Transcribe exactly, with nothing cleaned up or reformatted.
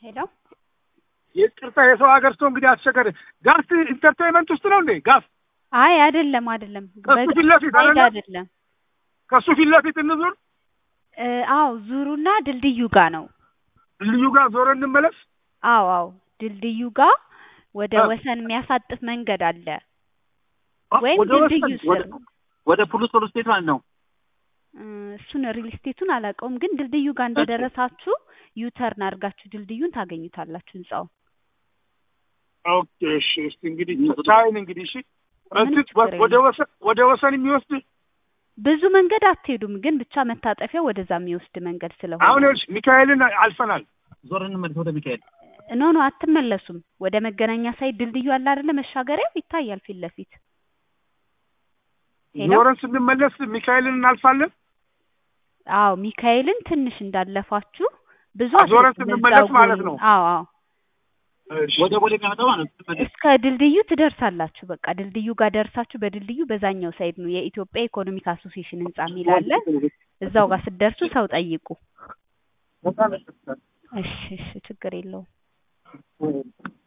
ሄሎ ይቅርታ የሰው ሀገር ሰው እንግዲህ አስቸገረ። ጋስ ኢንተርቴይንመንት ውስጥ ነው እንዴ? ጋስ አይ አይደለም አይደለም ከሱ ፊት ለፊት አይደለም ከሱ ፊት ለፊት እንዙር። አዎ ዙሩና ድልድዩ ጋር ነው። ድልድዩ ጋር ዞር እንመለስ። አዎ አዎ ድልድዩ ጋር ወደ ወሰን የሚያሳጥፍ መንገድ አለ ወይ? ድልድዩ ስር ወደ ፖሊስ ፖሊስ ስቴት ማለት ነው። እሱን ሪል ስቴቱን አላውቀውም፣ ግን ድልድዩ ጋር እንደደረሳችሁ ዩተርን አድርጋችሁ ድልድዩን ታገኙታላችሁ ህንጻው። ኦኬ እሺ። እስቲ እንግዲህ ታይን እንግዲህ እሺ። ረስት ወደ ወሰን ወደ ወሰን የሚወስድ ብዙ መንገድ አትሄዱም፣ ግን ብቻ መታጠፊያ ወደዛ የሚወስድ መንገድ ስለሆነ አሁን እሺ ሚካኤልን አልፈናል። ዞርን መልስ ወደ ሚካኤል ኖ ኖ አትመለሱም። ወደ መገናኛ ሳይድ ድልድዩ አለ አይደለ? መሻገሪያው ይታያል ፊት ለፊት። ዞርን ስንመለስ ሚካኤልን እናልፋለን። አዎ ሚካኤልን ትንሽ እንዳለፋችሁ ብዙ ዞርን ስንመለስ ማለት ነው። አዎ አዎ ወደ ቦሌ የሚያመጣው ማለት ነው። እስከ ድልድዩ ትደርሳላችሁ። በቃ ድልድዩ ጋር ደርሳችሁ በድልድዩ በዛኛው ሳይድ ነው የኢትዮጵያ ኢኮኖሚክ አሶሲዬሽን ህንጻ የሚል አለ። እዛው ጋር ስትደርሱ ሰው ጠይቁ። እሺ እሺ ችግር የለውም።